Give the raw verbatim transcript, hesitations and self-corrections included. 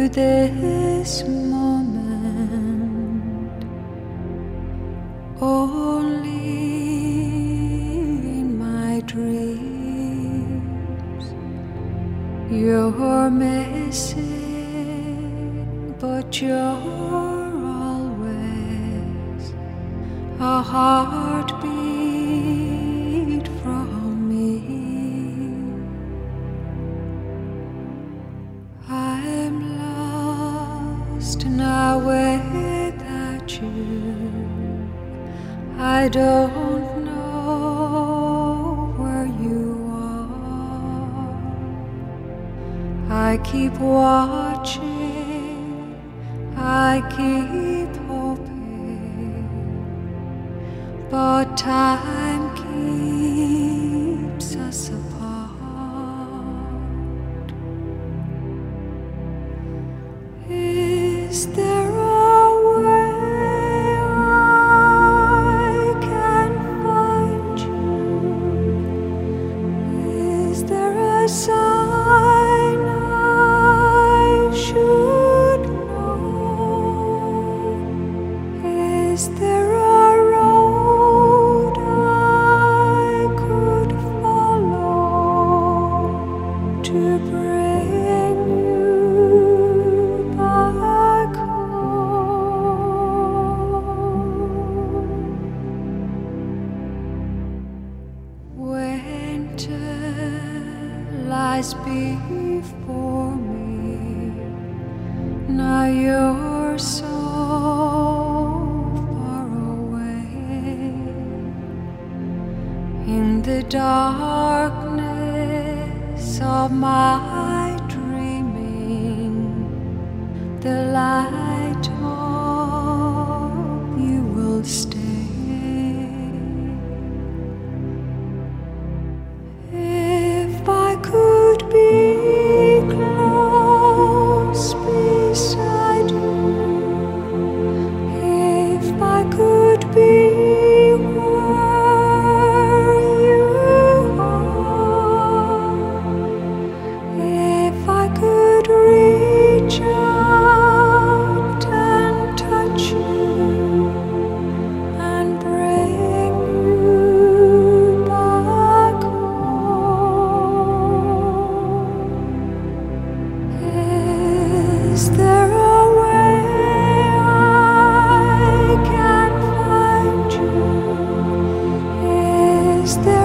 this moment, only in my dreams. You're missing, but you're always a heartbeat from me. I'm lost now without you. I don't know where you are. I keep watching, I keep hoping, but time keeps us apart. Is there a way I can find you? Is there a sign I should know? Is there a road I could follow to bring you back home? Winter lies before me. Now you're so far away. In the darkness of my dreaming, the light of you will stay. If I could be close beside you, if I could be where you are, if I could reach out and touch you and bring you back home. Is there a way I can find you? Is there